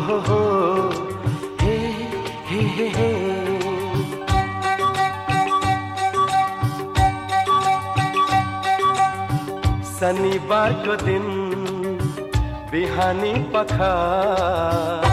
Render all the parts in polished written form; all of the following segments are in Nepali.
हो हे हे हे हे। शनिबार को दिन बिहानी पखार,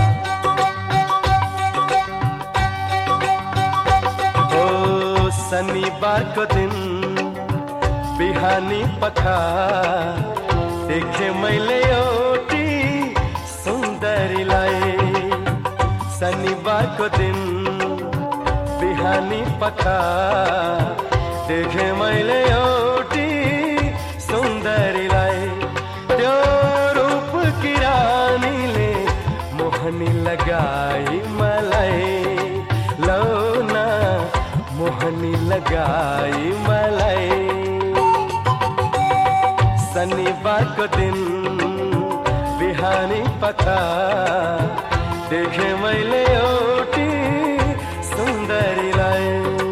ओ शनिबार को दिन बिहानी पखार, देखे मैले एउटी सुन्दरीलाई। शनिबार को दिन बिहानी पखार, देखे मैले एउटी सुन्दरीलाई। त्यो रूप की रानीले मोहनी लगाई मलाई, लौना मोहनी लगाई मलाई। शनिबार को दिन बिहानी पखार, देखे मैले एउटी सुन्दरीलाई।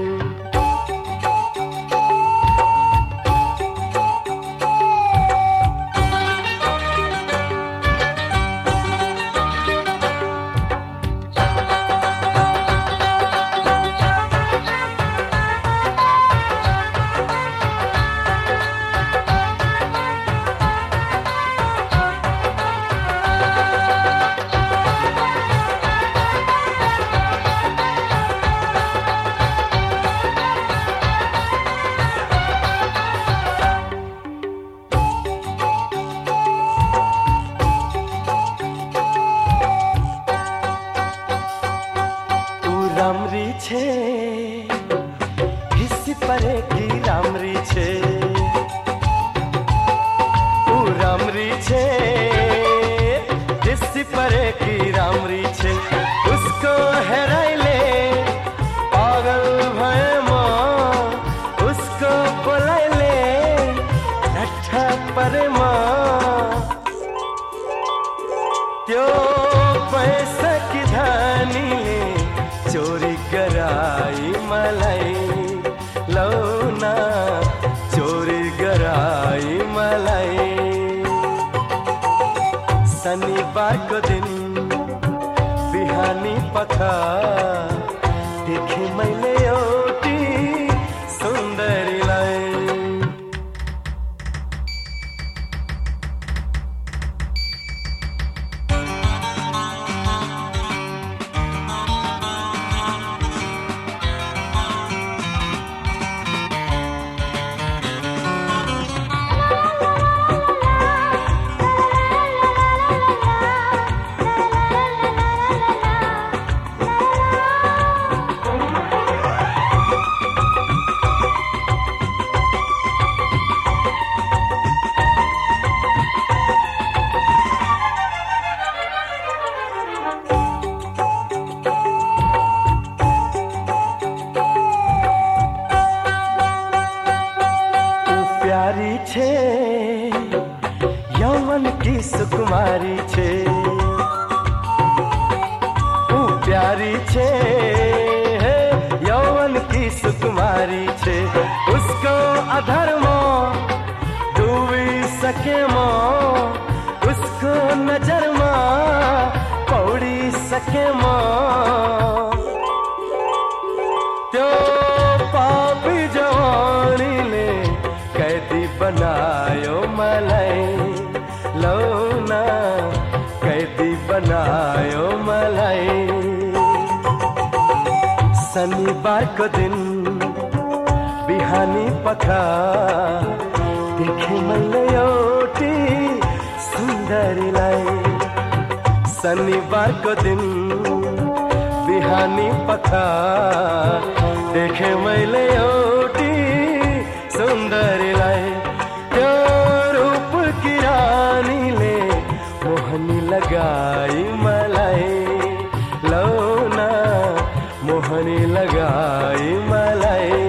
राम्री छे हिस्सी परेकी राम्री छे, ऊ राम्री छे हिस्सी परेकी राम्री छे। उसको हेराइले पागल भए म, उसको बोलाइले नठा परे म। त्यो पैसा की धानीले चोरी गराई मलाई, लौना चोरी गराई मलाई। शनिबार को दिन बिहानी पखार, देखे मैले एउटी सुन्दरीलाई। प्यारी छे यौवन की सुकुमारी छे, ऊ प्यारी छे यौवन की सुकुमारी छे। उसको अधर्म डूबी सके म, उसको नजर म पौड़ी सके म। त्यो पापी जवानीले कैदी बनायो मलाई, लौना कैदी बनायो मलाई। शनिबार को दिन बिहानी पखार, देखे मैले एउटी सुन्दरीलाई। शनिबार को दिन बिहानी पखार, देखे मैले एउटी सुन्दरीलाई। त्यो रूप की रानीले मोहनी लगाई मलाई, लौना मोहनी लगाई मलाई।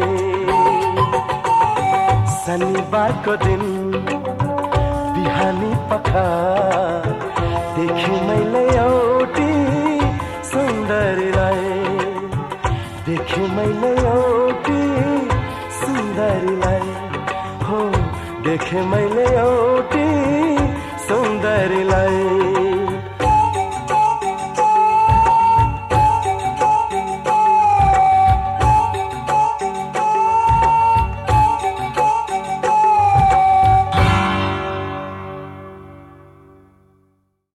शनिबार को दिन बिहानी पखार, देखे मैले एउटी सुन्दरीलाई। देखे मैले एउटी सुन्दरीलाई, हो देखे मैले एउटी सुन्दरीलाई।